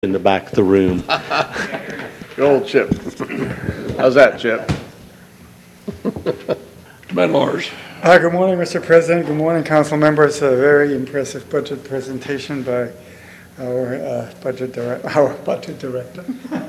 in the back of the room. Good old Chip. How's that, Chip? Matt Lars. Good morning, Mr. President. Good morning, council members. A very impressive budget presentation by our budget director.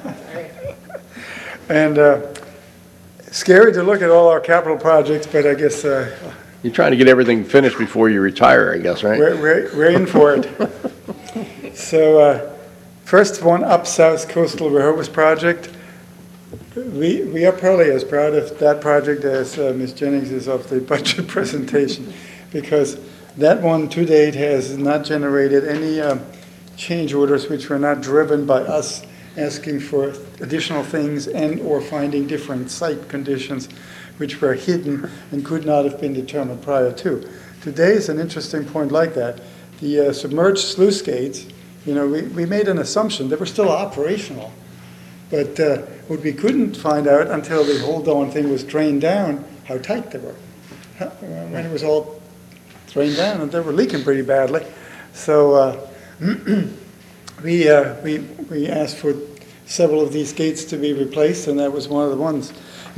And scary to look at all our capital projects, but I guess You're trying to get everything finished before you retire, I guess, right? we're in for it. So first one up, South Coastal Rehoboth project. We are probably as proud of that project as Ms. Jennings is of the budget presentation, because that one to date has not generated any change orders which were not driven by us asking for additional things and or finding different site conditions which were hidden and could not have been determined prior to. Today is an interesting point like that. The submerged sluice gates, you know, we made an assumption they were still operational. But what we couldn't find out until the whole darn thing was drained down, how tight they were. When it was all drained down, and they were leaking pretty badly. So we asked for several of these gates to be replaced, and that was one of the ones.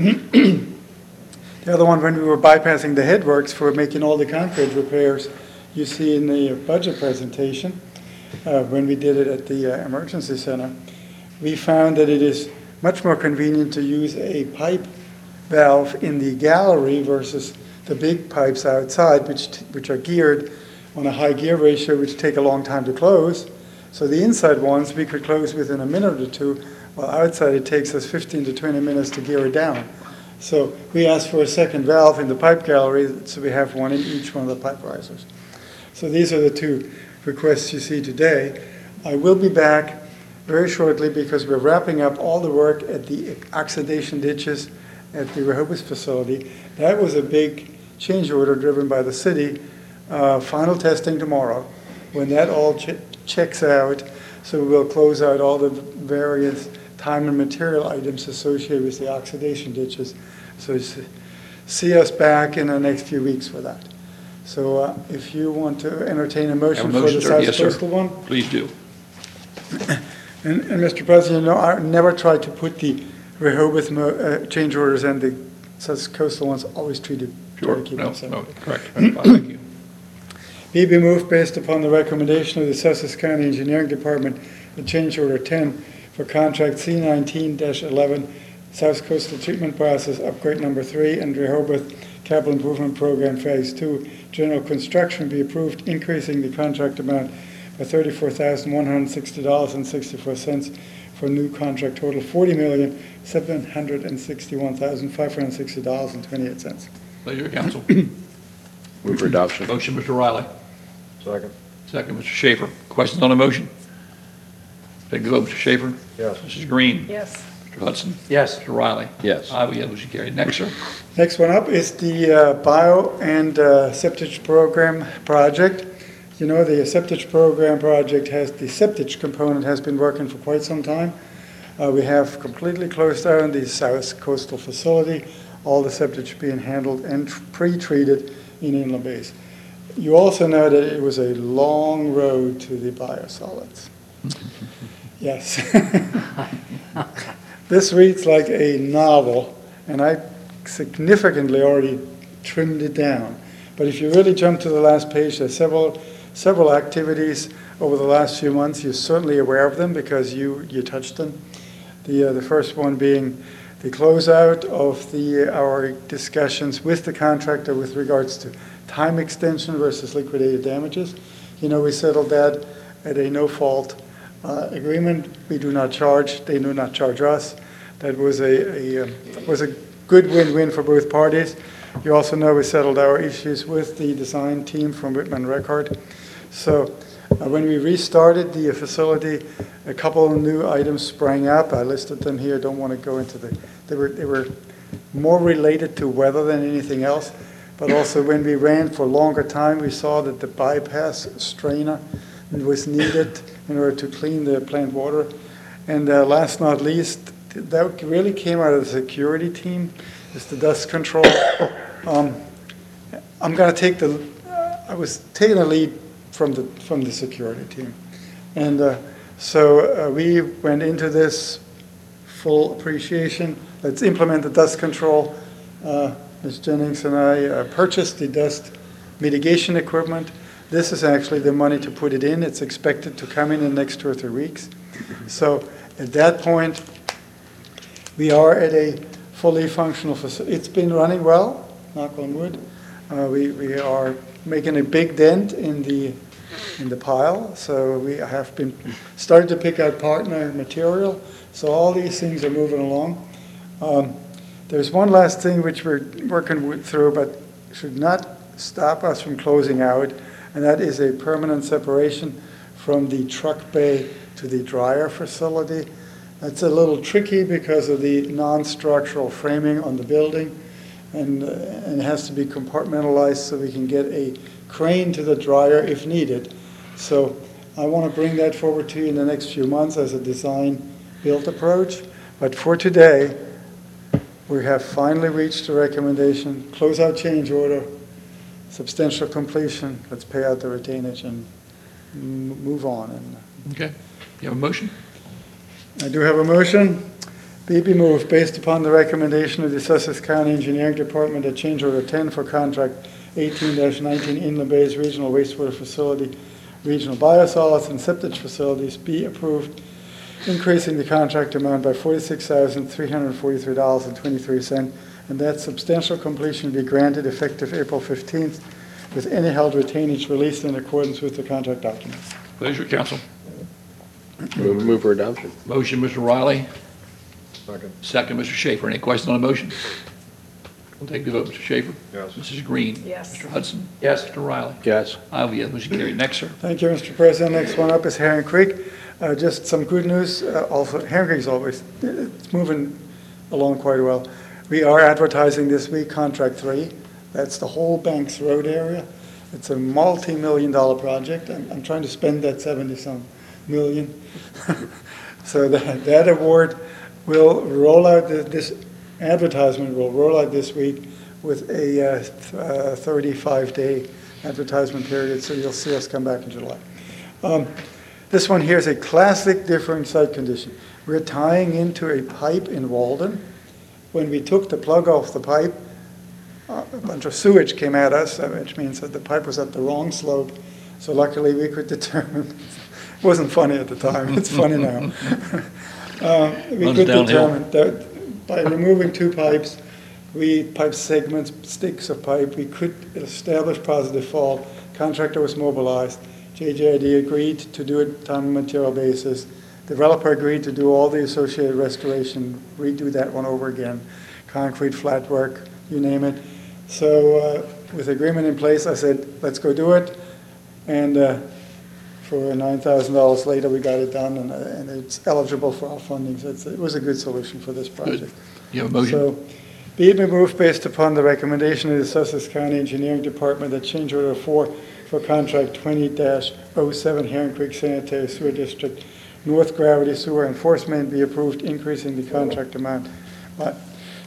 The other one, when we were bypassing the headworks for making all the concrete repairs you see in the budget presentation, when we did it at the emergency center, we found that it is much more convenient to use a pipe valve in the gallery versus the big pipes outside, which are geared on a high gear ratio, which take a long time to close. So the inside ones we could close within a minute or two, while outside it takes us 15 to 20 minutes to gear it down. So we asked for a second valve in the pipe gallery, so we have one in each one of the pipe risers. So these are the two requests you see today. I will be back very shortly because we're wrapping up all the work at the oxidation ditches at the Rehoboth facility. That was a big change order driven by the city. Final testing tomorrow. When that all checks out, so we'll close out all the various time and material items associated with the oxidation ditches. So see us back in the next few weeks for that. So if you want to entertain a motion for the South Coastal one. Please do. And Mr. President, you know, I never tried to put the Rehoboth change orders and the South Coastal ones always treated. Sure. No, correct. Thank you. Be moved based upon the recommendation of the Sussex County Engineering Department, the change order 10 for contract C19-11 South Coastal Treatment Process Upgrade Number 3 and Rehoboth Capital Improvement Program Phase 2 General Construction be approved, increasing the contract amount by $34,160.64 for new contract total $40,761,560.28. Pleasure, council. Move for adoption. Motion, Mr. Riley. Second. Second, Mr. Schaefer. Questions on the motion? Take the vote, Mr. Schaefer. Yes. Mrs. Green. Yes. Mr. Hudson. Yes. Mr. Riley. Yes. I will, motion carried. Next, sir. Next one up is the bio and septic program project. You know, the septic program project has the septic component has been working for quite some time. We have completely closed down the South Coastal facility, all the septic being handled and pre-treated in inland base. You also know that it was a long road to the biosolids. Yes. This reads like a novel, and I significantly already trimmed it down. But if you really jump to the last page, there's several activities over the last few months. You're certainly aware of them because you touched them. The first one being the closeout of our discussions with the contractor with regards to time extension versus liquidated damages. You know, we settled that at a no-fault agreement. We do not charge. They do not charge us. That was a good win-win for both parties. You also know we settled our issues with the design team from Whitman Record. So when we restarted the facility, a couple of new items sprang up. I listed them here. Don't want to go into they were more related to weather than anything else. But also when we ran for longer time, we saw that the bypass strainer was needed in order to clean the plant water. And last not least, that really came out of the security team, is the dust control. I'm going to take I was taking the lead from the security team. And So we went into this full appreciation. Let's implement the dust control. Ms. Jennings and I purchased the dust mitigation equipment. This is actually the money to put it in. It's expected to come in the next 2 or 3 weeks. So at that point, we are at a fully functional facility. It's been running well, knock on wood. We are making a big dent in the pile. So we have been starting to pick out partner material. So all these things are moving along. There's one last thing which we're working through, but should not stop us from closing out, and that is a permanent separation from the truck bay to the dryer facility. That's a little tricky because of the non-structural framing on the building, and it has to be compartmentalized so we can get a crane to the dryer if needed. So I want to bring that forward to you in the next few months as a design-build approach. But for today, we have finally reached a recommendation, closeout change order, substantial completion. Let's pay out the retainage and move on. And Okay. You have a motion? I do have a motion. Be moved based upon the recommendation of the Sussex County Engineering Department that change order 10 for contract 18-19 Inland Bays Regional Wastewater Facility, Regional Biosolids and Septic Facilities be approved, increasing the contract amount by $46,343.23, and that substantial completion be granted effective April 15th, with any held retainage released in accordance with the contract documents. Pleasure, council. Move for adoption. Motion, Mr. Riley. Second. Second, Mr. Schaefer. Any questions on the motion? We'll take the vote. Mr. Schaefer? Yes. Mrs. Green? Yes. Mr. Hudson? Yes. Mr. Riley? Yes. I will yes. Motion carried. Next, sir. Thank you, Mr. President. Next one up is Herring Creek. Just some good news. Also, Herring Creek is always, it's moving along quite well. We are advertising this week contract 3. That's the whole Banks Road area. It's a multi-million-dollar project. I'm trying to spend that 70-some million. So that award will roll out, this advertisement will roll out this week with a 35-day advertisement period, so you'll see us come back in July. This one here is a classic differing site condition. We're tying into a pipe in Walden. When we took the plug off the pipe, a bunch of sewage came at us, which means that the pipe was at the wrong slope. So luckily we could determine, it wasn't funny at the time, it's funny now. We could determine that by removing 2 pipes, pipe segments, sticks of pipe, we could establish positive fault. Contractor was mobilized. JJID agreed to do it on a material basis. Developer agreed to do all the associated restoration, redo that one over again. Concrete, flat work, you name it. So with agreement in place, I said, let's go do it. And for $9,000 later, we got it done, and it's eligible for our funding. So it was a good solution for this project. Good. You have a motion? So be it moved based upon the recommendation of the Sussex County Engineering Department that change order 4 for contract 20-07 Herring Creek Sanitary Sewer District North Gravity Sewer Enforcement be approved, increasing the contract amount by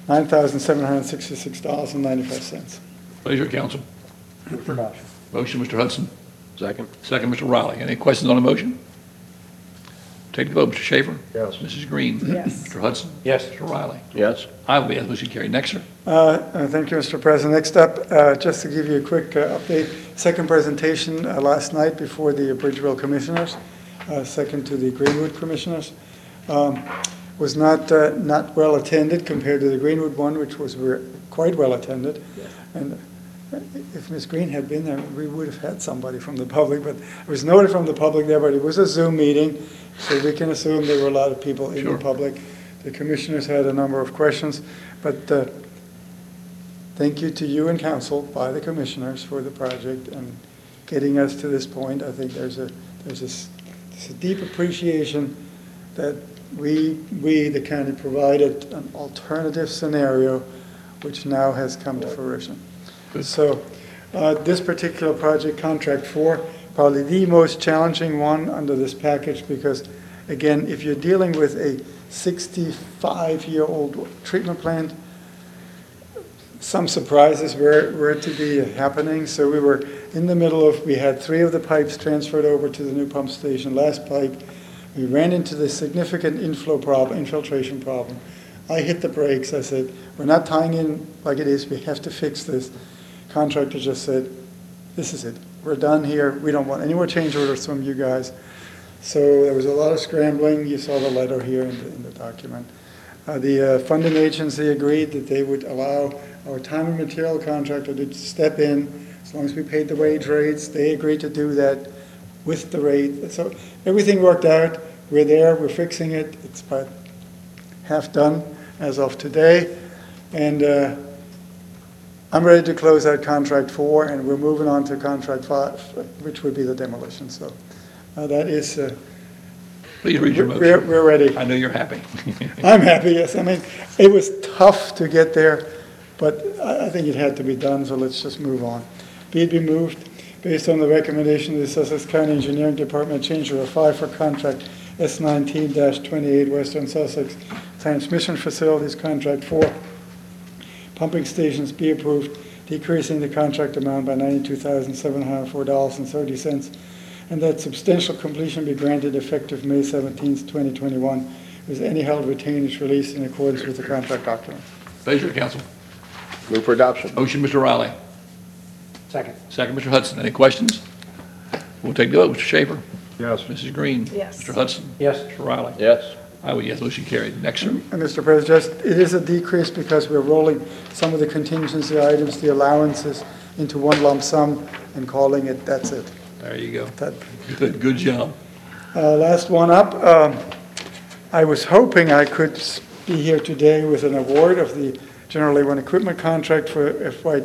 $9,766.95. Pleasure, council. Motion, Mr. Hudson. Second. Second, Mr. Riley. Any questions on the motion? Take the vote. Mr. Schaefer? Yes. Mrs. Green? Yes. Mr. Hudson? Yes. Mr. Riley? Yes. I will be yes. Motion carried. Next, sir. Thank you, Mr. President. Next up, just to give you a quick update, second presentation last night before the Bridgeville Commissioners, second to the Greenwood Commissioners. Was not well attended compared to the Greenwood one, which was quite well attended. Yes. And if Ms. Green had been there, we would have had somebody from the public, but there was nobody from the public there, but it was a Zoom meeting, so we can assume there were a lot of people in Sure. the public. The commissioners had a number of questions, but thank you to you and council by the commissioners for the project and getting us to this point. I think there's a deep appreciation that we, the county, provided an alternative scenario which now has come to fruition. Good. So this particular project, Contract 4, probably the most challenging one under this package because, again, if you're dealing with a 65-year-old treatment plant, some surprises were to be happening. So we were in the middle of, we had 3 of the pipes transferred over to the new pump station. Last pipe We ran into this significant infiltration problem. I hit the brakes. I said, we're not tying in like it is. We have to fix this. Contractor just said, this is it. We're done here. We don't want any more change orders from you guys. So there was a lot of scrambling. You saw the letter here in the document. The funding agency agreed that they would allow our time and material contractor to step in as long as we paid the wage rates. They agreed to do that with the rate. So everything worked out. We're there. We're fixing it. It's about half done as of today. And I'm ready to close out contract 4, and we're moving on to contract 5, which would be the demolition. So that is... Please read your motion. We're ready. I know you're happy. I'm happy, yes. I mean, it was tough to get there, but I think it had to be done, so let's just move on. Be it be moved, based on the recommendation of the Sussex County Engineering Department, change order 5 for contract S19-28 Western Sussex Transmission Facilities, contract 4. Pumping stations be approved, decreasing the contract amount by $92,704.30, and that substantial completion be granted effective May 17, 2021, with any held retainage released in accordance with the contract document. Pleasure, council. Move for adoption. Motion, Mr. Riley. Second. Second, Mr. Hudson. Any questions? We'll take the vote. Mr. Schaefer? Yes. Mrs. Green? Yes. Mr. Hudson? Yes. Mr. Riley? Yes. I vote yes. Motion carried. Next, sir. And Mr. President, it is a decrease because we're rolling some of the contingency items, the allowances, into one lump sum and calling it, that's it. There you go. That, Good job. last one up. I was hoping I could be here today with an award of the General Labor Equipment contract for FY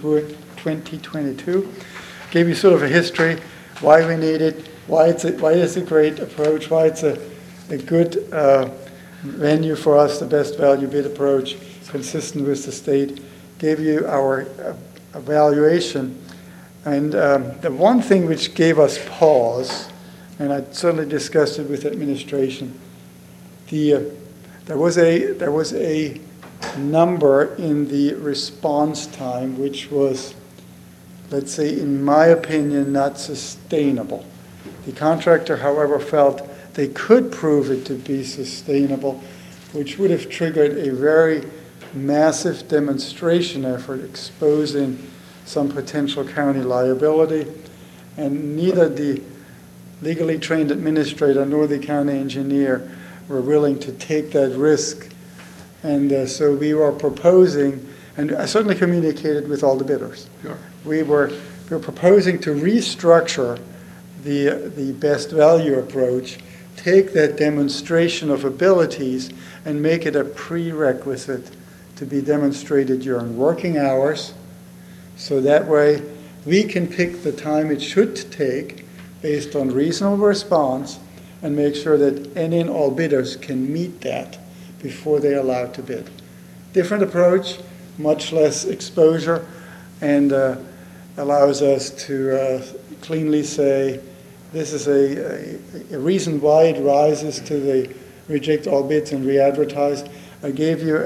2022. Gave you sort of a history, why we need it, why it's a great approach, why it's a good venue for us, the best value bid approach, consistent with the state. Gave you our evaluation. And the one thing which gave us pause, and I certainly discussed it with administration, there was a number in the response time which was, let's say, in my opinion, not sustainable. The contractor, however, felt they could prove it to be sustainable, which would have triggered a very massive demonstration effort exposing some potential county liability, and neither the legally trained administrator nor the county engineer were willing to take that risk. And so we were proposing, and I certainly communicated with all the bidders. Sure. We were proposing to restructure the best value approach, take that demonstration of abilities and make it a prerequisite to be demonstrated during working hours. So that way, we can pick the time it should take based on reasonable response and make sure that any and all bidders can meet that before they're allowed to bid. Different approach, much less exposure, and allows us to cleanly say, this is a reason why it rises to the reject all bids and re-advertise. I gave you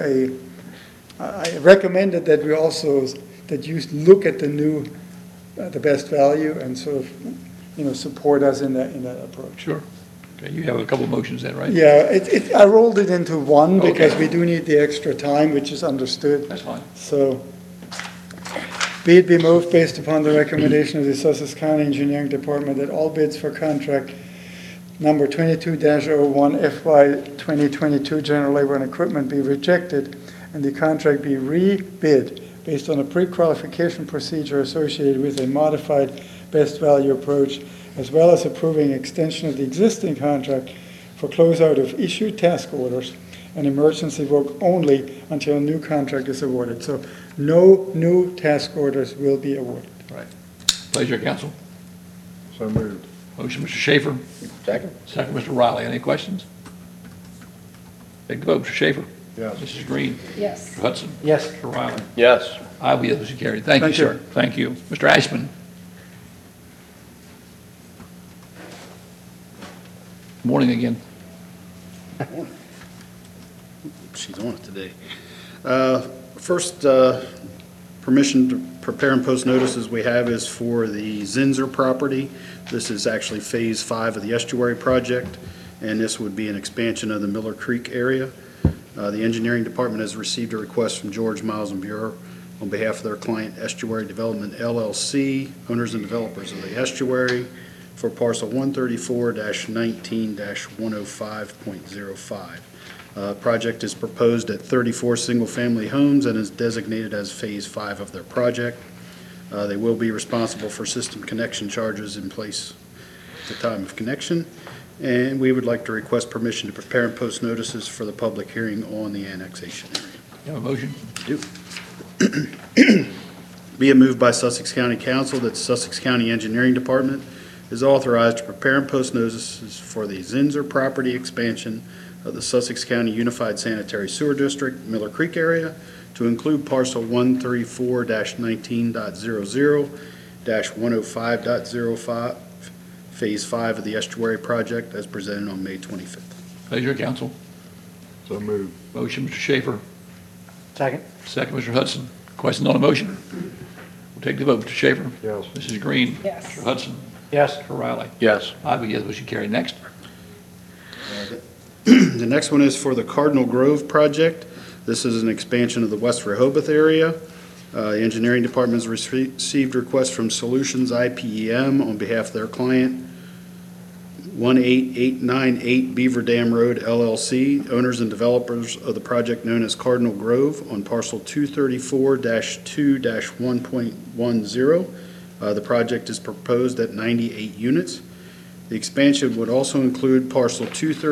I recommended that we also that you look at the new, the best value and sort of, support us in that approach. Sure. Okay, you have a couple of motions then, right? Yeah, I rolled it into one because Okay. we do need the extra time, which is understood. That's fine. So, be it be moved based upon the recommendation of the Sussex County Engineering Department that all bids for contract number 22-01 FY 2022 General Labor and Equipment be rejected and the contract be re-bid based on a pre-qualification procedure associated with a modified best value approach, as well as approving extension of the existing contract for closeout of issued task orders and emergency work only until a new contract is awarded. So no new task orders will be awarded. Right. Pleasure, council. So moved. Motion, Mr. Schaefer. Second. Second, Mr. Riley. Any questions? Take the vote. Mr. Schaefer. Yes. Mrs. Green. Yes. Mr. Hudson. Yes. Mr. Riley. Yes. I will yes. Motion carried. Thank you, Thank you. sir. Thank you. Mr. Ashman. Morning again. She's on it today. First, permission to prepare and post notices we have is for the Zinser property. This is actually Phase 5 of the estuary project, and this would be an expansion of the Miller Creek area. The engineering department has received a request from George Miles and Bureau on behalf of their client Estuary Development LLC, owners and developers of the estuary, for parcel 134-19-105.05. Project is proposed at 34 single-family homes and is designated as Phase 5 of their project. They will be responsible for system connection charges in place at the time of connection, and we would like to request permission to prepare and post notices for the public hearing on the annexation area. You have a motion? Be it moved by Sussex County Council that the Sussex County Engineering Department is authorized to prepare and post notices for the Zinser property expansion of the Sussex County Unified Sanitary Sewer District, Miller Creek area, to include parcel 134-19.00-105.05, Phase 5 of the estuary project as presented on May 25th. Pleasure, council. So moved. Motion, Mr. Schaefer. Second. Second, Mr. Hudson. Questions on the motion? We'll take the vote. Mr. Schaefer? Yes. Mrs. Green? Yes. Mr. Hudson? Yes. Mr. Riley? Yes. I vote yes, motion carried. Next. The next one is for the Cardinal Grove project. This is an expansion of the West Rehoboth area. The engineering department has received requests from Solutions IPEM on behalf of their client, 18898 Beaver Dam Road LLC, owners and developers of the project known as Cardinal Grove on parcel 234-2-1.10. The project is proposed at 98 units. The expansion would also include parcel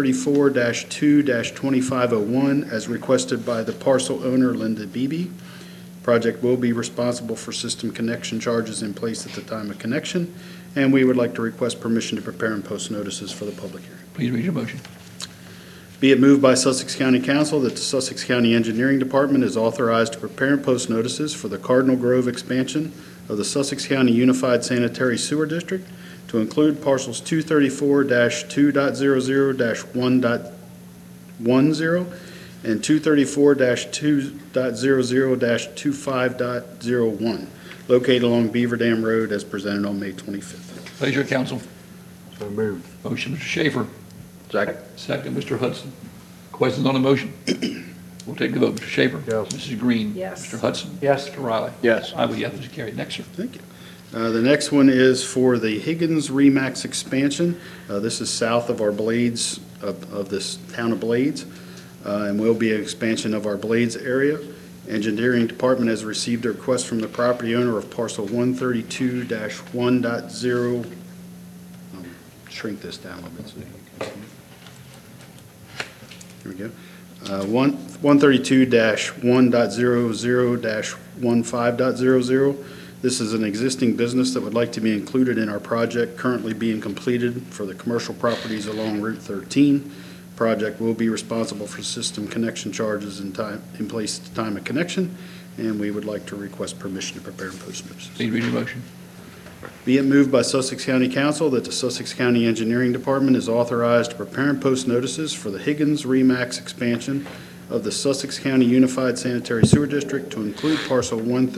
234-2-2501 as requested by the parcel owner Linda Beebe. Project will be responsible for system connection charges in place at the time of connection, and we would like to request permission to prepare and post notices for the public hearing. Please read your motion. Be it moved by Sussex County Council that the Sussex County Engineering Department is authorized to prepare and post notices for the Cardinal Grove expansion of the Sussex County Unified Sanitary Sewer District to include parcels 234-2.00-1.10 and 234-2.00-25.01, located along Beaver Dam Road as presented on May 25th. Pleasure, council. So moved. Motion, Mr. Schaefer. Second. Second, Mr. Hudson. Questions on the motion? We'll take the vote. Mr. Schaefer? Yes. Mrs. Green? Yes. Mr. Hudson? Yes. Mr. Riley? Yes. I vote yes, motion carried. Next, sir. Thank you. The next one is for the Higgins Remax expansion. This is south of our Blades, of this town of Blades, and will be an expansion of our Blades area. Engineering Department has received a request from the property owner of parcel 132-1.0. Shrink this down a little bit so you can see. Here we go. 132-1.00-15.00. This is an existing business that would like to be included in our project currently being completed for the commercial properties along Route 13. Project will be responsible for system connection charges in place at the time of connection, and we would like to request permission to prepare and post notices. Please read your motion. Be it moved by Sussex County Council that the Sussex County Engineering Department is authorized to prepare and post notices for the Higgins Remax expansion of the Sussex County Unified Sanitary Sewer District to include parcel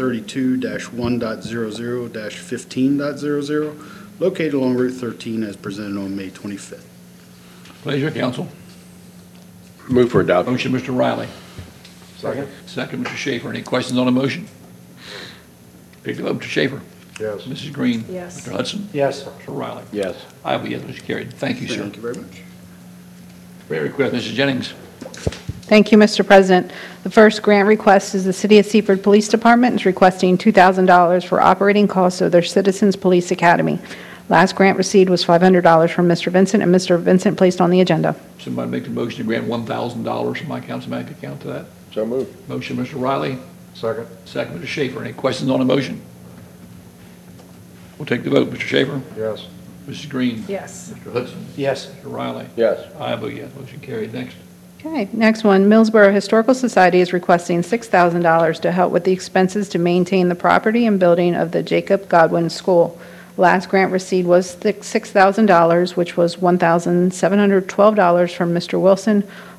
132-1.00-15.00, located along Route 13 as presented on May 25th. Pleasure, council. Move for adoption. Motion, Mr. Riley. Second. Second, Mr. Schaefer. Any questions on the motion? Take the vote. Mr. Schaefer? Yes. Mrs. Green? Yes. Mr. Hudson? Yes. Mr. Riley? Yes. I vote yes, motion carried. Thank you, sir. Thank you very much. Great request. Mrs. Jennings? Thank you, Mr. President. The first grant request is the City of Seaford Police Department is requesting $2,000 for operating costs of their Citizens Police Academy. Last grant received was $500 from Mr. Vincent, and Mr. Vincent placed on the agenda. Somebody make the motion to grant $1,000 from my council bank account to that. So moved. Motion, Mr. Riley. Second. Second, Mr. Schaefer. Any questions on the motion? We'll take the vote. Mr. Schaefer? Yes. Mrs. Green? Yes. Mr. Hudson? Yes. Mr. Riley? Yes. I vote yes, motion carried. Next. Okay, next one, Millsboro Historical Society is requesting $6,000 to help with the expenses to maintain the property and building of the Jacob Godwin School. Last grant received was $6,000, which was $1,712 from Mr. Wilson,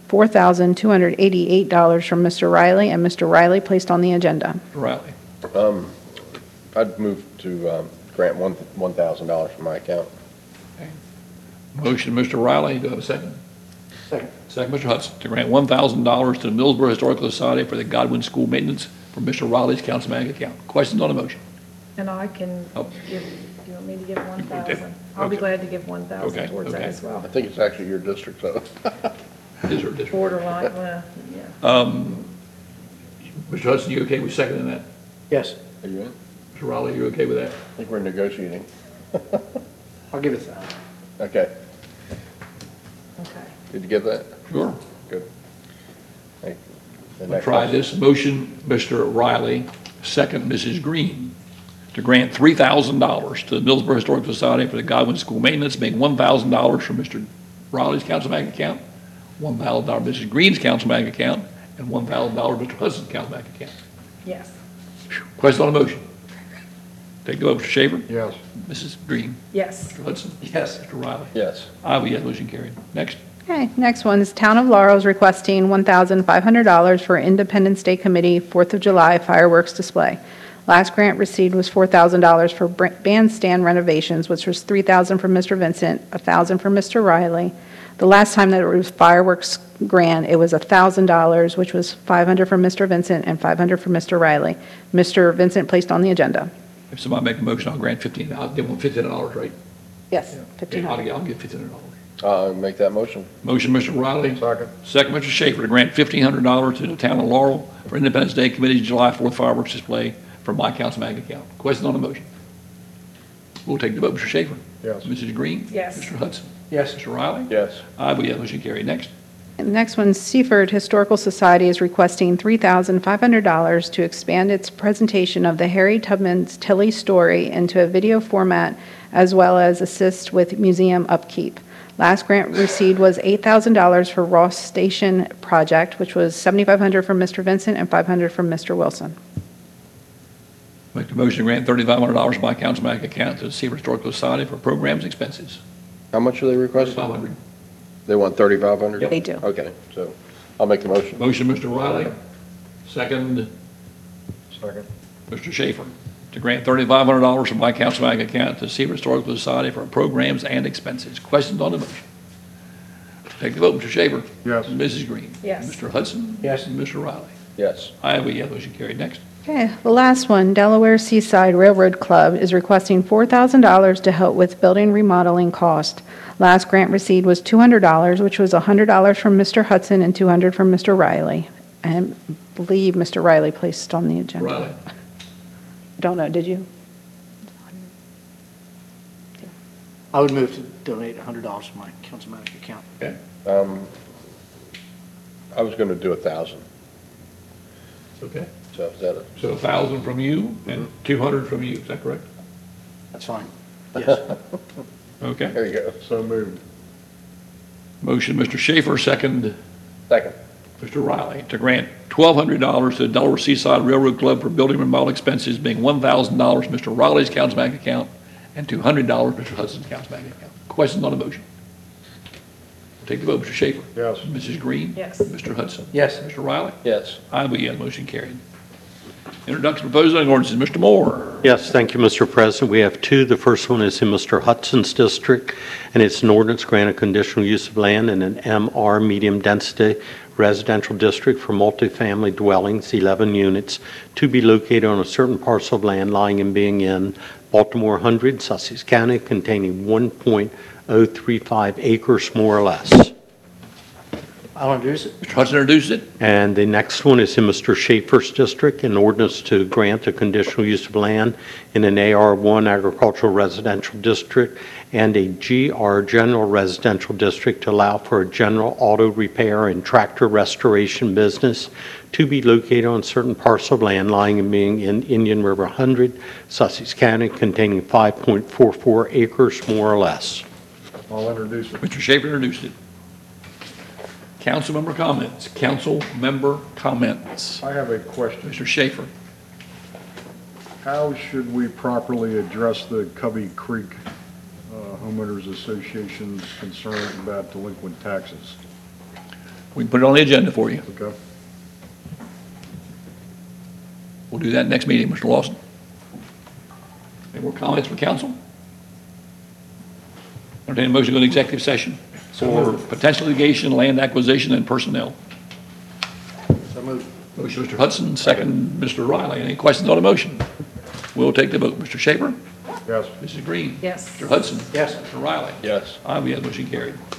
$4,288 from Mr. Riley, and Mr. Riley placed on the agenda. Mr. Riley. I'd move to grant $1,000 from my account. Motion, Mr. Riley. Do I have a second? Second. Second, Mr. Hudson, to grant $1,000 to the Millsboro Historical Society for the Godwin School maintenance from Mr. Riley's council bank account. Questions on the motion? And I can Oh. give, do you want me to give 1,000? I'll be Okay. glad to give 1,000 Okay, towards that okay. as well. I think it's actually your district, so. Is there a district? Borderline, well, yeah. Mr. Hudson, you okay with seconding that? Yes, Are you in? Mr. Riley, you okay with that? I think we're negotiating. I'll give it that. Okay. Okay. Did you get that? Sure. Good. Thank you. The We'll next try one. this. Motion, Mr. Riley, second, Mrs. Green, to grant $3,000 to the Millsboro Historical Society for the Godwin School maintenance, being $1,000 from Mr. Riley's council bank account, $1,000 Mrs. Green's council bank account, and $1,000 Mr. Hudson's council bank account. Yes. Question on the motion? Take the vote. Mr. Shaver? Yes. Mrs. Green? Yes. Mr. Hudson? Yes. Mr. Riley? Yes. I vote yes, motion carried. Next. Okay, next one is Town of Laurel's requesting $1,500 for Independence Day Committee 4th of July fireworks display. Last grant received was $4,000 for bandstand renovations, which was $3,000 from Mr. Vincent, $1,000 from Mr. Riley. The last time that it was fireworks grant, it was $1,000, which was $500 from Mr. Vincent and $500 from Mr. Riley. Mr. Vincent placed on the agenda. If somebody make a motion, I'll grant $1,500. I'll give them $1,500, right? Yes, Okay, I'll $1,500. give $1,500. Make that motion. Motion, Mr. Riley. Second. Second, Mr. Schaefer, to grant $1,500 to the town of Laurel for Independence Day Committee's July 4th fireworks display from my council bank account. Questions on the motion? We'll take the vote. Mr. Schaefer? Yes. Mrs. Green? Yes. Mr. Hudson? Yes. Mr. Riley? Yes. I vote yes, motion carried. Next. And the next one, Seaford Historical Society is requesting $3,500 to expand its presentation of the Harry Tubman's Tilly story into a video format, as well as assist with museum upkeep. Last grant received was $8,000 for Ross Station project, which was $7,500 from Mr. Vincent and $500 from Mr. Wilson. Make the motion to grant $3,500 from my council bank account to the Seaver Historical Society for programs and expenses. How much are they requesting? $500. They want 3,500? Yep. They do. Okay, so I'll make the motion. Motion, Mr. Riley. Second, Second. Mr. Schaefer, to grant $3,500 from my council bank account to Seaver Historical Society for programs and expenses. Questions on the motion? Take the vote. Mr. Schaefer? Yes. Mrs. Green? Yes. Mr. Hudson? Yes. And Mr. Riley? Yes. I vote yes, motion carried. Next. Okay, the last one, Delaware Seaside Railroad Club is requesting $4,000 to help with building remodeling cost. Last grant received was $200, which was $100 from Mr. Hudson and $200 from Mr. Riley. And I believe Mr. Riley placed on the agenda. Riley? Don't know, did you? I would move to donate $100 from my council manager account. Okay. I was going to do 1,000. Okay. So is that it? So 1,000 from you and 200 from you, is that correct? That's fine. Yes. Okay. There you go. So moved. Motion, Mr. Schaefer, second, Second. Mr. Riley, to grant $1,200 to the Delaware Seaside Railroad Club for building remodel expenses, being $1,000 Mr. Riley's council bank account and $200 Mr. Hudson's council bank account. Questions on the motion? Take the vote. Mr. Schaefer? Yes. Mrs. Green? Yes. Mr. Hudson? Yes. Mr. Riley? Yes. I vote yes, motion carried. Introduction of proposed zoning ordinances, Mr. Moore. Yes, thank you, Mr. President. We have two. The first one is in Mr. Hudson's district, and it's an ordinance granting conditional use of land in an MR medium density residential district for multifamily dwellings, 11 units, to be located on a certain parcel of land lying and being in Baltimore 100, Sussex County, containing 1.035 acres more or less. I'll introduce it. Mr. Hudson introduces it. And the next one is in Mr. Schaefer's district, an ordinance to grant a conditional use of land in an AR1 agricultural residential district and a GR general residential district to allow for a general auto repair and tractor restoration business to be located on certain parcel of land lying and being in Indian River 100, Sussex County, containing 5.44 acres more or less. I'll introduce it. Mr. Schaefer introduced it. Council member comments. Council member comments. I have a question. Mr. Schaefer. How should we properly address the Covey Creek Homeowners Association's concerns about delinquent taxes? We can put it on the agenda for you. Okay? We'll do that next meeting, Mr. Lawson. Any more comments from council? Entertain a motion to go to executive session. for potential litigation, land acquisition, and personnel. So moved. Motion, Mr. Hudson, second, Mr. Riley. Any questions on the motion? We'll take the vote. Mr. Schaefer? Yes. Mrs. Green? Yes. Mr. Hudson? Yes. Mr. Riley? Yes. Aye, we have motion carried.